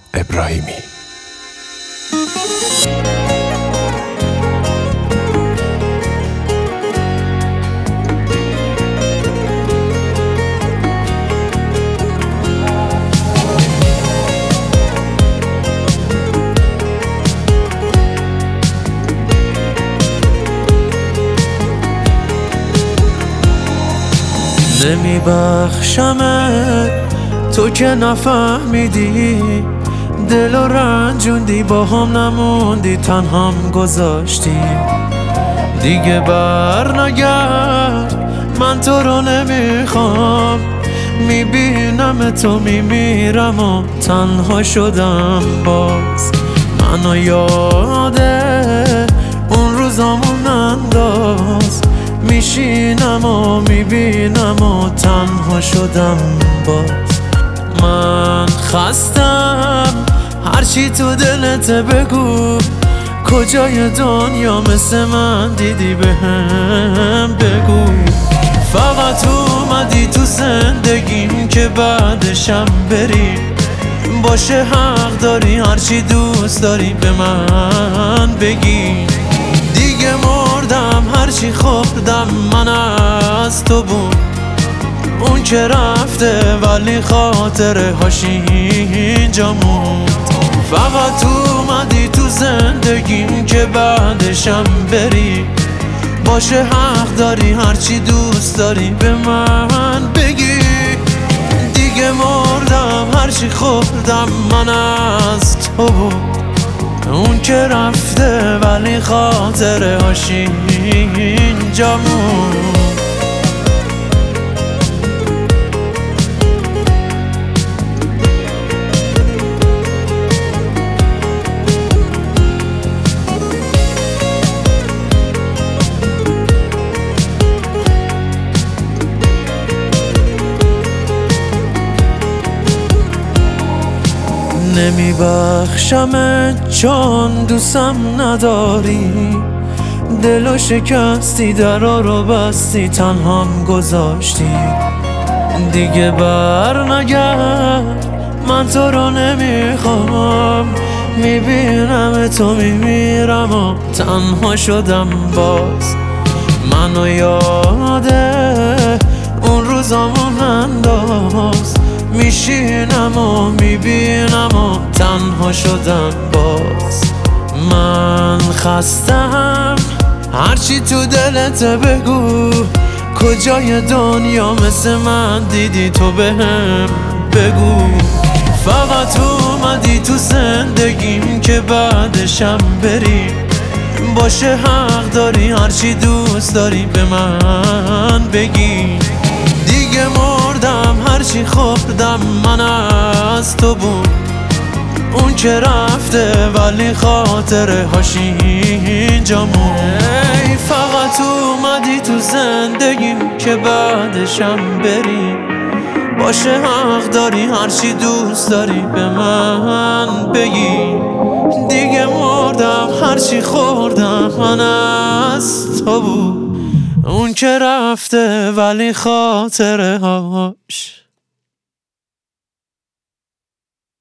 ابراهیمی. نمیبخشمت تو که نفهمیدی، دل و رنجوندی، با هم نموندی، تنهام گذاشتی. دیگه بر نگرد، من تو رو نمیخوام، میبینم تو میمیرم و تنها شدم باز. منو یاده اون روزامون انداز، میشینم و میبینم و تنها شدم باز. من خستم، هرچی تو دلت بگو، کجای دنیا مثل من دیدی بهم بگو. فقط اومدی تو زندگیم که بعدشم بری، باشه حق داری هرچی دوست داری به من بگی. دیگه مردم، هرچی خوردم من از تو بود، اون که رفته ولی خاطره هاش اینجا موند. فقط اومدی تو زندگیم که بعدشم بری، باشه حق داری هرچی دوست داری به من بگی. دیگه مردم، هرچی خوردم من از تو بود، اون که رفته ولی خاطره هاش اینجا موند. نمیبخشمت چون دوستم نداری، دلو شکستی، درا رو بستی، تنهام گذاشتی. دیگه بر نگرد، من تو رو نمیخوام، میبینم تو میمیرم و تنها شدم باز. منو یاده اون روزامون انداز، میشینم و میبینم و تنها شدم باز. من خستم، هرچی تو دلت بگو، کجای دنیا مثل من دیدی تو بهم بگو. فقط اومدی تو زندگیم که بعدشم بری، باشه حق داری هرچی دوست داری به من بگی. دیگه مردم، هرچی خوردم من از تو بود، اون که رفته ولی خاطره هاش اینجا موند. فقط اومدی تو زندگیم که بعدشم بری، باشه حق داری هرچی دوست داری به من بگی. دیگه مردم، هرچی خوردم من از تو بود، اون که رفته ولی خاطره هاش